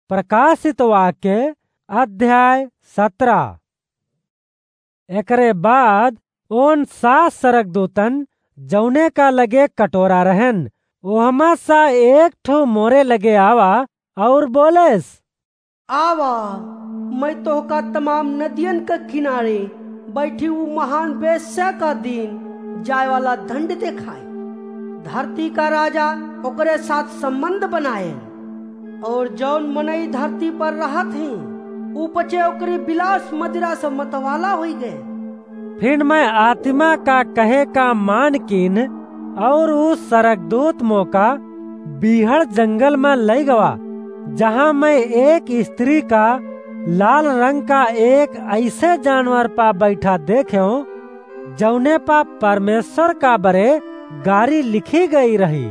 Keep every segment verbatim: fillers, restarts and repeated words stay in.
प्रकाशित वाक्य अध्याय सत्रह। एकरे बाद ओन सात सरकदूतन जौने का लगे कटोरा रहन, ओहमा सा एक ठो मोरे लगे आवा और बोलेस, आवा मैं तोहका तमाम नदियन के किनारे बैठी हूँ महान वेश्या का दिन जाय वाला दंड देखाई। धरती का राजा ओकरे साथ संबंध बनाए और जौन मनई धरती पर रहत ही ऊ बचे ओकरे विलास मदिरा से मतवाला हो गए। फिर मैं आत्मा का कहे का मान कीन और उस सरकदूत मोका बीहड़ जंगल में लई गवा, जहाँ मैं एक स्त्री का लाल रंग का एक ऐसे जानवर पा बैठा देखे जौने पा परमेश्वर का बरे गारी लिखी गई रही।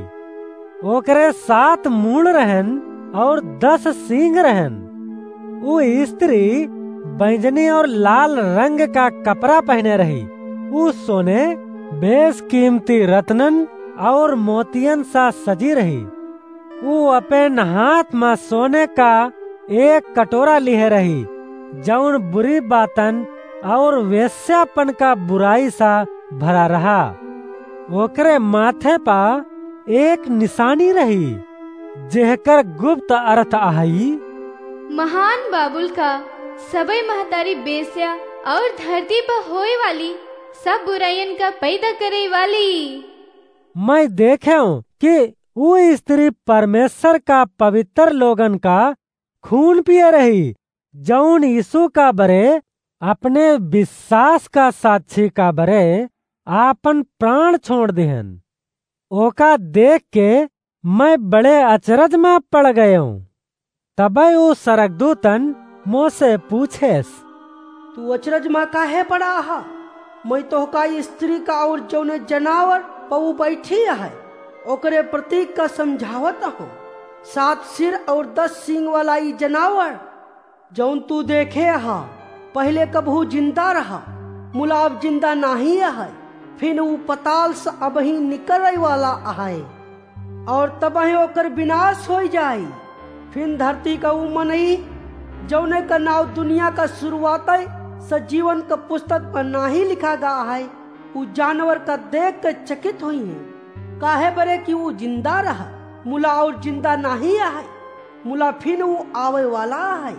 ओकरे सात मूंड रहन और दस सींग रहन। वो स्त्री बैंजनी और लाल रंग का कपड़ा पहने रही। वो सोने बेस कीमती रत्नन और मोतियन सा सजी रही। वो अपन हाथ में सोने का एक कटोरा लिए रही, जौन बुरी बातन और वेश्यापन का बुराई सा भरा रहा। ओकरे माथे पा एक निशानी रही, जेहकर गुप्त अर्थ आई, महान बाबुल का सबई महतारी बेस्या और धरती पर होए वाली सब बुराइयन का पैदा करे वाली। मैं देखे कि वो स्त्री परमेश्वर का पवित्र लोगन का खून पिए रही, जौन यीशु का बरे अपने विश्वास का साक्षी का बरे आपन प्राण छोड़ दिहन। ओका देख के मैं बड़े अचरज में पड़ गए हूँ। तबे वो सरकदूतन मोसे पूछेस, तू अचरज में काहे पड़ा हा? मैं तोहका स्त्री का और जौने जनावर पऊ बैठी है ओकरे प्रतीक का समझावत हूँ। सात सिर और दस सींग वाला ई जनावर जौन तू देखे हा पहले कबहू जिंदा रहा, मुला अब जिंदा नहीं है। फिर वो पताल से अब ही निकल वाला है और तब ही ओकर विनाश हो जाये। फिर धरती का वो मनई जौने का नाव दुनिया का शुरुआत सजीवन का पुस्तक पर नहीं लिखा गया है, वो जानवर का देख कर चकित हुई है। काहे बरे कि वो जिंदा रहा, मुला और जिंदा नहीं है, मुला फिर वो आवे वाला है।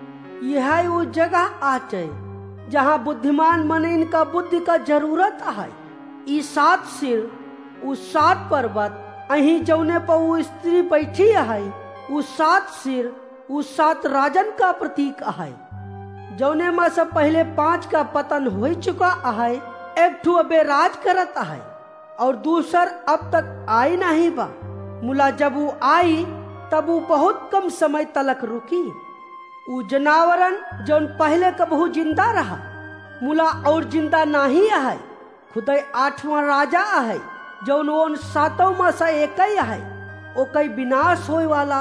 यह वो जगह आचे जहाँ बुद्धिमान मन का बुद्धि का जरूरत है। ई सात सिर वो सात पर्वत अही जौने पर वो स्त्री बैठी है, वो सात सिर वो सात राजन का प्रतीक है। जौने में से पहले पांच का पतन हो चुका है, एक ठू अबे राज करत है और दूसर अब तक आई नहीं बा। मुला जब वो आई तब वो बहुत कम समय तलक रुकी। वो जनावरन जौन पहले कबहू जिंदा रहा, मुला और जिंदा नहीं है, खुदे आठवां राजा है जौन उन सातों में से एक ही है, ओ कई विनाश होए वाला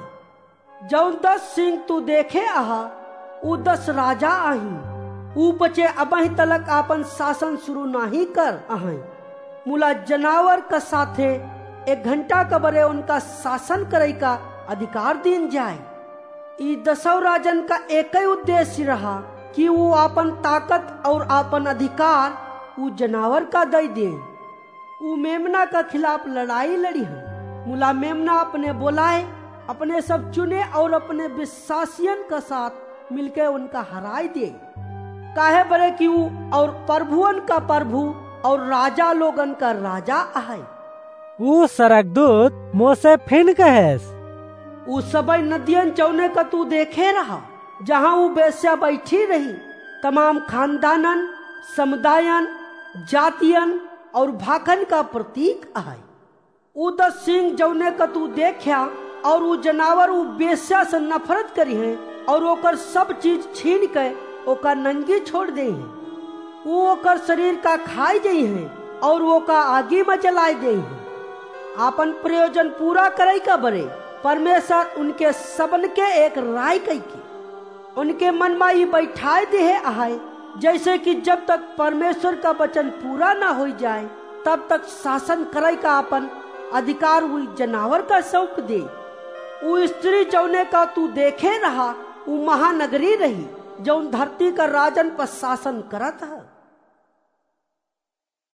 है। जौन दस सिंह तू देखे आहा वो दस राजा आही, ऊ बचे अब ही तलक आपन शासन शुरू नहीं कर आही। मुला जनावर का साथे एक घंटा का बरे उनका शासन करे का अधिकार दीन जाए। ई दसों राजन का एक ही उद्देश्य रहा कि वो आपन ताकत और आपन अधिकार वो जनावर का दे दे। वो मेमना का खिलाफ लड़ाई लड़ी है। मुला मेमना अपने बुलाए अपने सब चुने और अपने विश्वासियन का साथ मिलके उनका हराई दे। काहे बरे कि वो और प्रभुवन का प्रभु और राजा लोगन का राजा है। वो सरकदूत मोसे फिन कहेस, वो सबई नदियन जौने का तू देखे रहा, जहाँ वो बेस्या बैठी रही, तमाम खानदानन, समुदायन, जातियन और भाखन का प्रतीक है। वो दस सिंह जौने का तू देखा और वो जनावर वो बेस्या से नफरत करी है और ओकर सब चीज छीन के ओकर नंगी छोड़ दे हैं। वो ओकर शरीर का खाई दे हैं और वो का आगी में जलाई दे हैं। आपन प्रयोजन पूरा करे का बरे परमेश्वर उनके सबन के एक राय कई की उनके मन में ही बैठाए दे है, जैसे कि जब तक परमेश्वर का वचन पूरा ना हो जाए तब तक शासन करे का अपन अधिकार हुई जनावर का सौंप दे। वो स्त्री जौने का तू देखे रहा वो महानगरी रही जौन धरती का राजन पर शासन करत है।